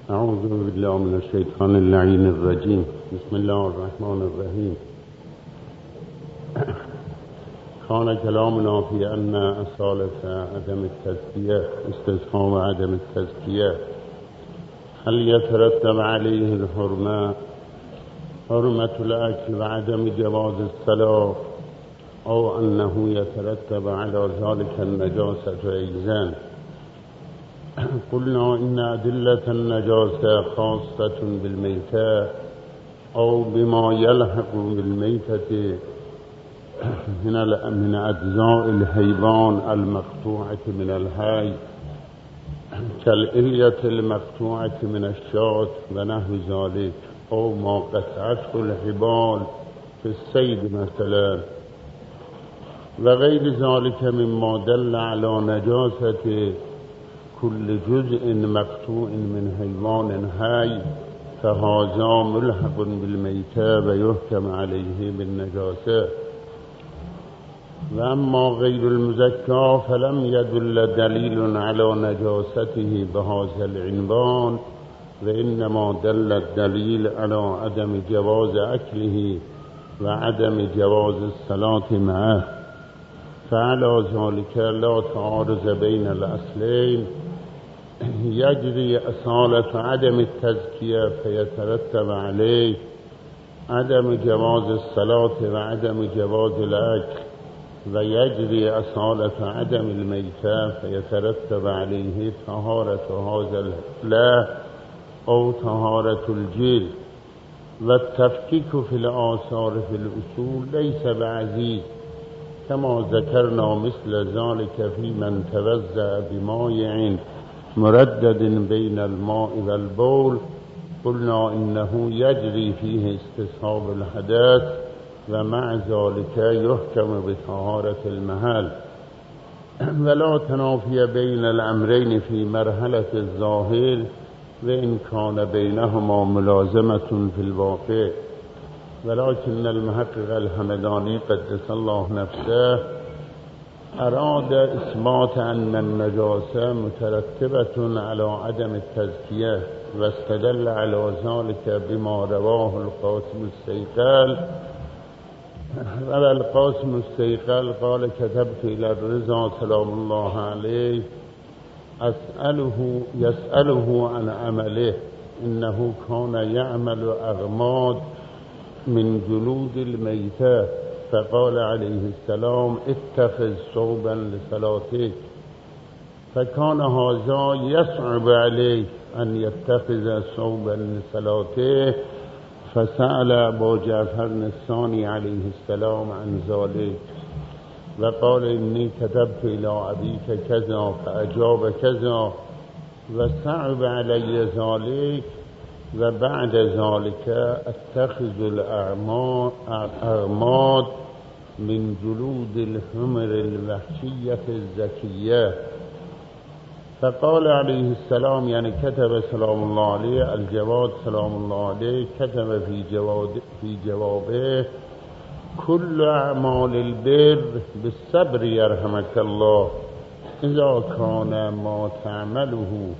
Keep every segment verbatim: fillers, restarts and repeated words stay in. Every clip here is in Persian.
اعوذ بالله من الشیطان اللعین الرجیم. بسم الله الرحمن الرحیم. کان کلامنا فی ان اصالت عدم التزکیه استثناء و عدم التزکیه هل یترتب علیه الحرمه حرمة الاکل و عدم جواز الصلاة او انه یترتب علی ذلك النجاسة ایضا. قلنا إن أدلة النجاسة خاصة بالميتة أو بما يلحق بالميتة من من أجزاء الحيوان المقطوعة من الحي كالإلية المقطوعة من الشاة ونحو ذلك، أو ما قطعته الحبال في الصيد مثلا، وغير ذلك مما دل على نجاسة كل جزء مقطوع من حيوان حي، فهذا ملحق بالميتة ويحكم عليه بالنجاسة. وأما غير المزكى فلم يدل دليل على نجاسته بهذا العنوان، وإنما دل الدليل على عدم جواز أكله وعدم جواز الصلاة معه، فعلى ذلك لا تعارض بين الأصلين، يجري أصالة عدم التزكية فيترتب عليه عدم جواز الصلاة وعدم جواز الأكل، ويجري أصالة عدم الميتة فيترتب عليه طهارة هذا الفلاح أو طهارة الجلد. والتفكيك في الآثار في الأصول ليس بعزيز، كما ذكرنا مثل ذلك في من توزع بمائع مردد بين الماء والبول. قلنا إنه يجري فيه استصحاب الحدث، ومع ذلك يحكم بطهارة المحل. ولا تنافي بين الأمرين في مرحلة الظاهر، وإن كان بينهما ملازمة في الواقع، ولكن المحقق الحمداني قدس الله نفسه أراد إثبات أن النجاسة مترتبة على عدم التزكية، واستدل على ذلك بما رواه القاسم السيقل. والقاسم السيقل قال: كتبت إلى الرضا سلام الله عليه أسأله يسأله عن عمله، إنه كان يعمل أغماد من جلود الميتة، فقال عليه السلام: اتخذ ثوبا لصلاتك، فكان هذا يصعب عليه أن يتخذ ثوبا لصلاته، فسأل أبو جعفر الثاني عليه السلام عن ذلك، وقال: إني كتبت إلى أبيك كذا فأجاب كذا، وصعب علي ذلك، وبعد ذلك اتخذ الأغماد من جلود الحمر الوحشية الزكية. فقال عليه السلام، يعني كتب سلام الله عليه الجواد سلام الله عليه، كتب في جواد في جوابه: كل أعمال البر بالصبر يرحمك الله، إذا كان ما تعمله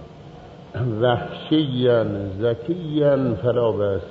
وحشيا زكيا فلا بأس.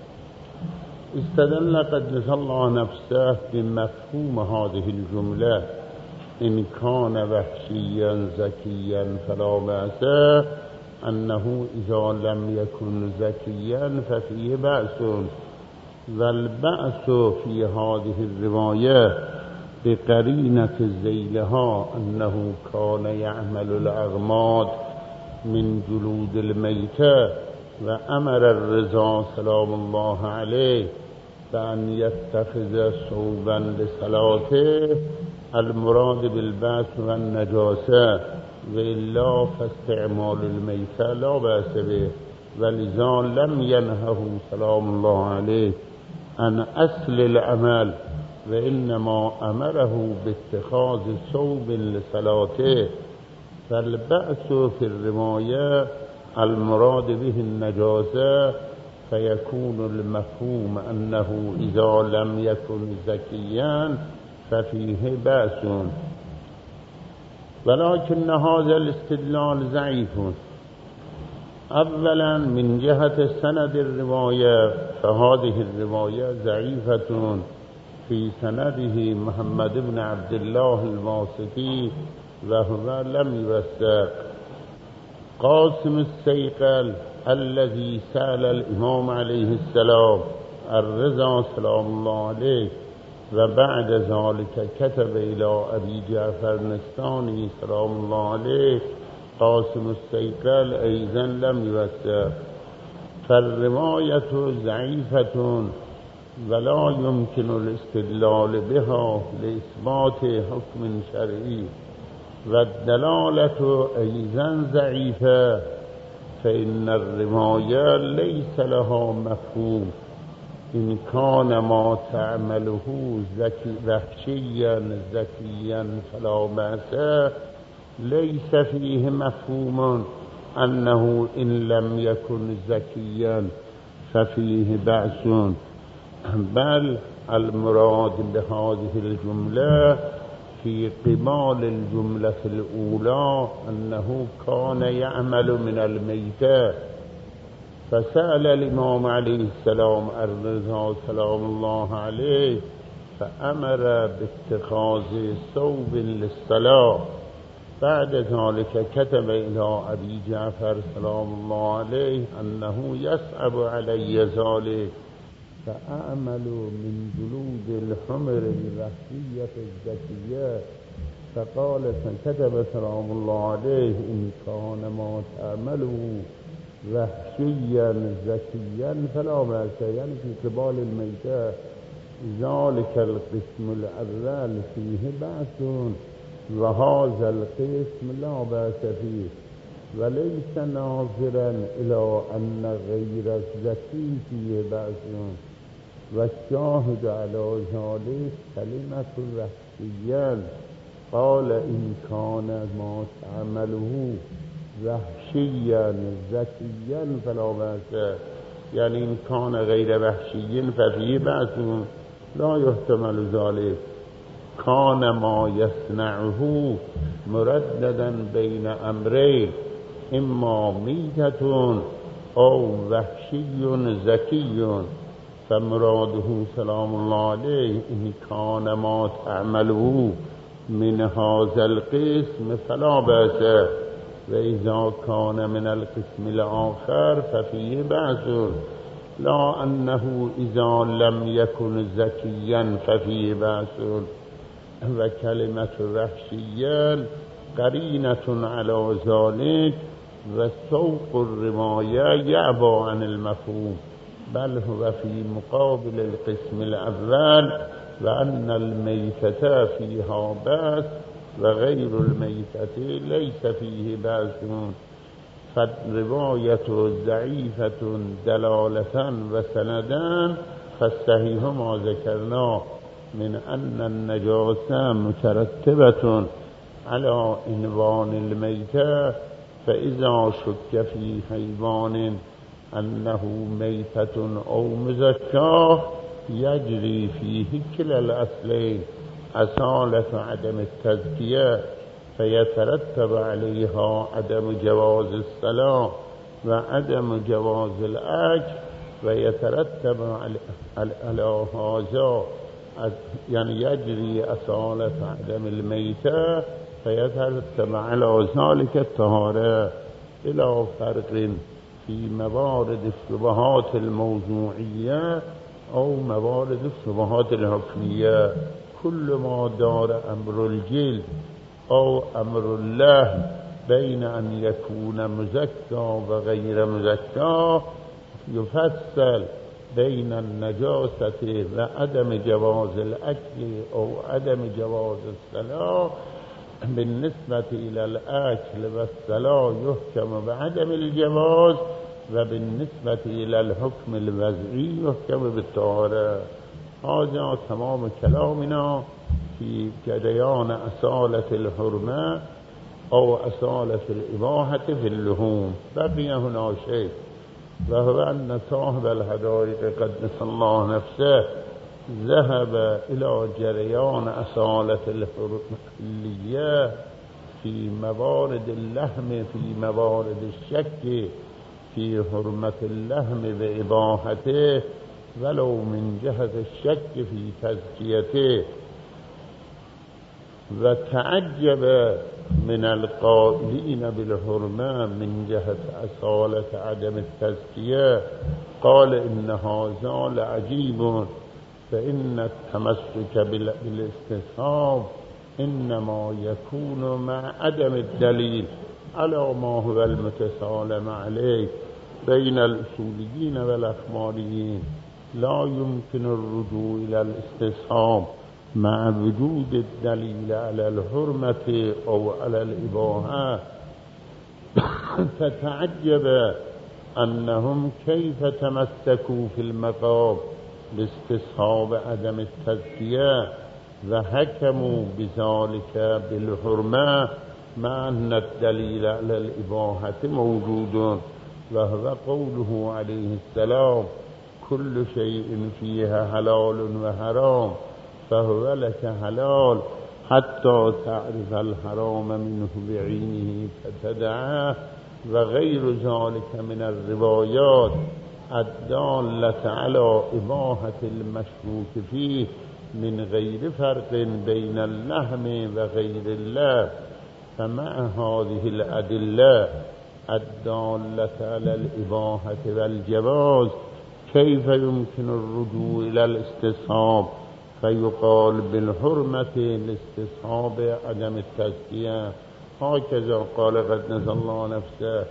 استدل قدس الله نفسه بمفهوم هذه الجملة: إن كان وحشيا زكيا فلا بأس، أنه إذا لم يكن زكيا ففيه بأس. والبأس في هذه الرواية بقرينة ذيلها أنه كان يعمل الأغماد من جلود الميتة، وأمر الرضا سلام الله عليه بأن يتخذ ثوبا لصلاته، المراد بالبأس والنجاسة، وإلا فاستعمال الميتة لا بأس به. ولذا لم ينهه سلام الله عليه عن أصل العمل، وإنما أمره باتخاذ ثوب لصلاته. فالبأس في الرواية المراد به النجاسة، فيكون المفهوم أنه إذا لم يكن زكيا ففيه بأس. ولكن هذا الاستدلال ضعيف، اولا من جهة سند الرواية فهذه الرواية ضعيفة في سنده محمد بن عبد الله الواسطي وهو لم يوثق. قاسم السيقل الذي سأل الإمام عليه السلام الرضا سلام الله عليه وبعد ذلك كتب إلى أبي جعفر النستاني سلام الله عليه، قاسم السيقل أيضا لم يوثق. فالرواية ضعيفة ولا يمكن الاستدلال بها لإثبات حكم شرعي، والدلالة أيضا ضعيفة، فإن الرواية ليس لها مفهوم. إن كان ما تعمله وحشيا ذكيا فلا بأس، ليس فيه مفهوم أنه إن لم يكن ذكيا ففيه بأس، بل المراد بهذه الجملة في قبال الجملة الأولى أنه كان يعمل من الميتة. فسأل الإمام عليه السلام الرضا سلام الله عليه فأمر باتخاذ ثوب للصلاة. بعد ذلك كتب إلى أبي جعفر سلام الله عليه أنه يصعب علي ذلك، فأعمل من جلود الحمر الوحشية الزكية. فقال فكتب سلام الله عليه إن كان ما تعمله وحشيا زكيا فلا بأس، يعني في قبال الميتة. ذلك القسم الأول فيه بأس وهذا القسم لا بأس فيه، وليس ناظرا إلى أن غير الزكي فيه بأس. والشاهد على ذلك كلمة وحشيا، قال إن كان ما تعمله وحشيا زكيا فلا بأس، يعني إن كان غير وحشي ففيه بأس، لا يحتمل ذلك. كان ما يصنعه مرددا بين أمرين، إما ميتة أو وحشي زكي، فمراده سلام الله عليه إن كان ما تعمله من هذا القسم فلا بأس، وإذا كان من القسم الآخر ففيه بأس، لا أنه إذا لم يكن زكيا ففيه بأس. وكلمة وحشيا قرينة على ذلك، وسوق الرواية يعبى عن المفهوم، بل هو في مقابل القسم الأول، وأن الميتة فيها بأس وغير الميتة ليس فيه بأس. فالرواية ضعيفة دلالة وسندا، فالصحيح ما ذكرناه من أن النجاسة مترتبة على عنوان الميتة، فإذا شك في حيوان أنه ميتة أو مزكاه يجري فيه كلا الأصلين، أصالة عدم التزكية فيترتب عليها عدم جواز الصلاة وعدم جواز الأكل، ويترتب على هذا يعني يجري أصالة عدم الميتة فيترتب على ذلك الطهارة. إلى فرق في موارد الشبهات الموضوعية أو موارد الشبهات الحكمية. كل ما دار أمر الجلد أو أمر الله بين أن يكون مزكى وغير مزكى يفصل بين النجاسة وعدم جواز الأكل أو عدم جواز الصلاة. بالنسبة إلى الأكل والصلاة يحكم بعدم الجواز، وبالنسبة إلى الحكم الوضعي يحكم بالطهارة. هذا تمام كلامنا في جريان أصالة الحرمة أو أصالة الإباحة في اللحوم. بقي هنا شيء، وهو أن صاحب الحدائق قدس الله نفسه ذهب إلى جريان أصالة الحرمية في موارد اللحم، في موارد الشك في حرمة اللحم وإباحته ولو من جهة الشك في تزكيته. وتعجب من القائلين بالحرمة من جهة أصالة عدم التزكية، قال إن هذا لعجيب، فإن التمسك بالاستصحاب إنما يكون مع عدم الدليل على ما هو المتسالم عليه بين الأصوليين والأخباريين. لا يمكن الرجوع إلى الاستصحاب مع وجود الدليل على الحرمة أو على الإباحة. فتعجب أنهم كيف تمسكوا في المقام باستصحاب عدم التزكية وحكموا بذلك بالحرمة مع أن الدليل على الإباحة موجود، وهو قوله عليه السلام: كل شيء فيها حلال وحرام فهو لك حلال حتى تعرف الحرام منه بعينه فتدعه. وغير ذلك من الروايات الدالة على إباحة المشكوك فيه من غير فرق بين اللحم وغير اللحم. فمع هذه الأدلة الدالة على الإباحة والجواز كيف يمكن الرجوع إلى الاستصحاب فيقال بالحرمة لاستصحاب عدم التزكية؟ هكذا قال قدس الله نفسه.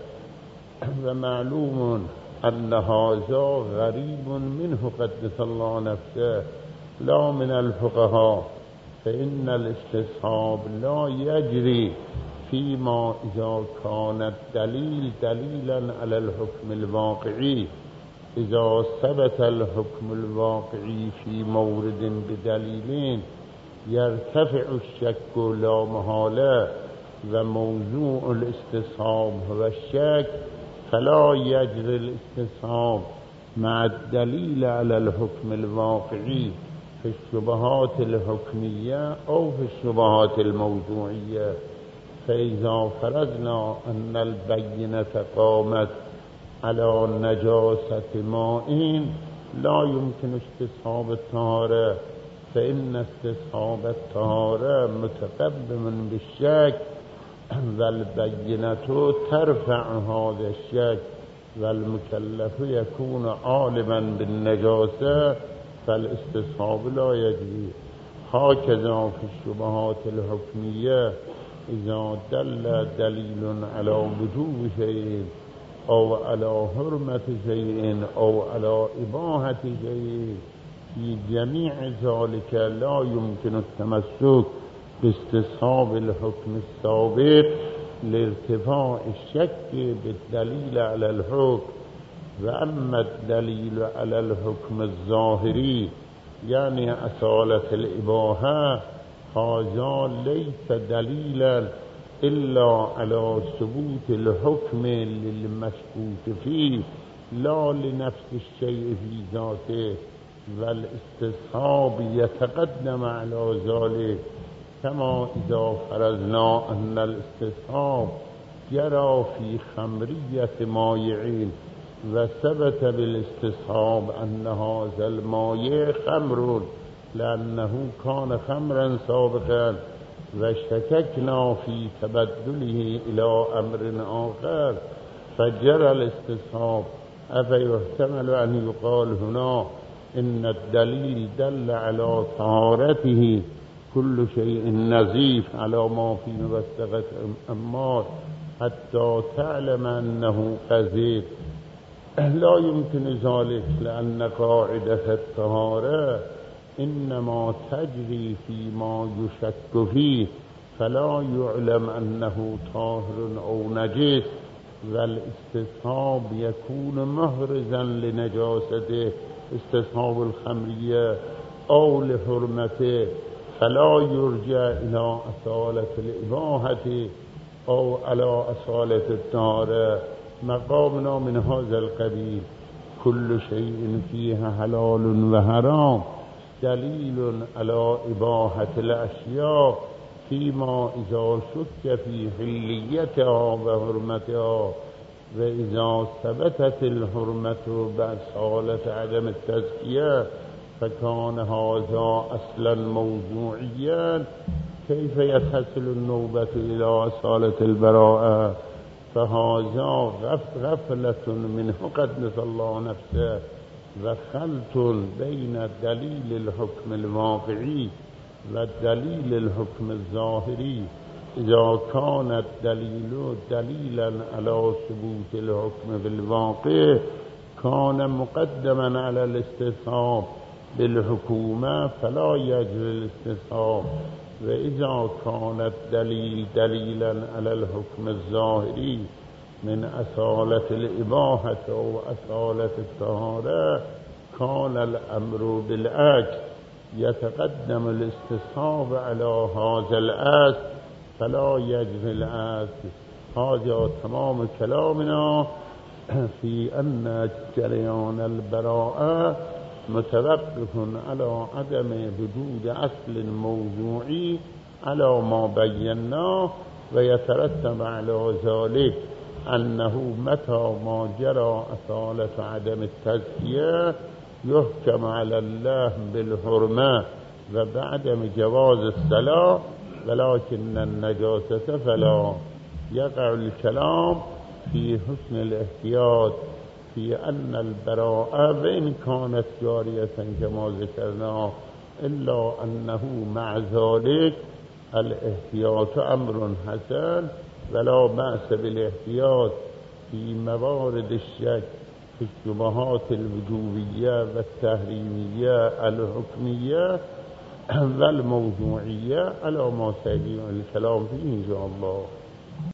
ومعلوم أن هذا غريب منه قدس الله نفسه لا من الفقهاء، فإن الاستصحاب لا يجري فيما إذا كان الدليل دليلا على الحكم الواقعي. إذا ثبت الحكم الواقعي في مورد بدليلين يرتفع الشك لا محالة، وموضوع الاستصحاب هو الشك، فلا يجري الاستصحاب مع الدليل على الحكم الواقعي في الشبهات الحكمية أو في الشبهات الموضوعية. فإذا فرضنا أن البينة قامت على نجاسة ماء لا يمكن استصحاب الطهارة، فإن استصحاب الطهارة متقدم بالشك، والبينة ترفع هذا الشك، والمكلف يكون عالما بالنجاسة فالاستصحاب لا يجري. هكذا في الشبهات الحكمية إذا دل دليل على وجوب شيء أو على حرمة شيء أو على إباحة شيء، في جميع ذلك لا يمكن التمسك باستصحاب الحكم السابق لارتفاع الشك بالدليل على الحكم. وأما الدليل على الحكم الظاهري يعني أصالة الإباحة، هذا ليس دليلا إلا على ثبوت الحكم للمشكوك فيه لا لنفس الشيء في ذاته، والاستصحاب يتقدم على ذلك. كما إذا فرضنا أن الاستصحاب جرى في خمرية مايعين وثبت بالاستصحاب أن هذا المايع خمر لأنه كان خمرا سابقا، وشككنا في تبدله إلى أمر آخر فجرى الاستصحاب، أفيحتمل أن يقال هنا إن الدليل دل على طهارته كل شيء نظيف على ما في مبستغة أمار حتى تعلم أنه قذير؟ لا يمكن ذلك، لأن قاعدة الطهارة إنما تجري فيما يشك فيه، فلا يعلم أنه طاهر أو نجس، والاستصحاب يكون محرزا لنجاسته استصحاب الخمرية أو لحرمته، فلا يرجع إلى أصالة الإباحة أو على أصالة الطهارة. مقامنا من هذا القبيل كل شيء فيها حلال وحرام دليل على إباحة الأشياء فيما إذا شك في حليتها وحرمتها، وإذا ثبتت الحرمة بأصالة عدم التزكية فكان هذا أصلا موضوعيا، كيف يتصل النوبة إلى أصالة البراءة؟ فهذا غفلة منه قدس الله نفسه وخلط بين دليل الحكم الواقعي ودليل الحكم الظاهري. إذا كان الدليل دليلا على ثبوت الحكم بالواقع كان مقدما على الاستصحاب بالحكومة فلا يجري الاستصحاب، وإذا كان الدليل دليلا على الحكم الظاهري من أصالة الإباحة أو أصالة الطهارة كان الأمر بالعكس، يتقدم الاستصحاب على هذا الأصل فلا يجري الأصل. هذا تمام كلامنا في أن جريان البراءة متوقف على عدم وجود أصل موضوعي على ما بيناه، ويترتب على ذلك أنه متى ما جرى أصالة عدم التزكية يحكم على الله بالحرمة وبعدم جواز الصلاة، ولكن النجاسة فلا. يقع الكلام في حسن الاحتياط في أن البراءة وإن كانت جارية كما ذكرنا إلا أنه مع ذلك الاحتياط أمر حسن، ولا بأس بالاحتياط في موارد الشك في الشبهات الوجوبية والتحريمية الحكمية والموضوعية على ما سيجي الكلام فيه إن شاء الله.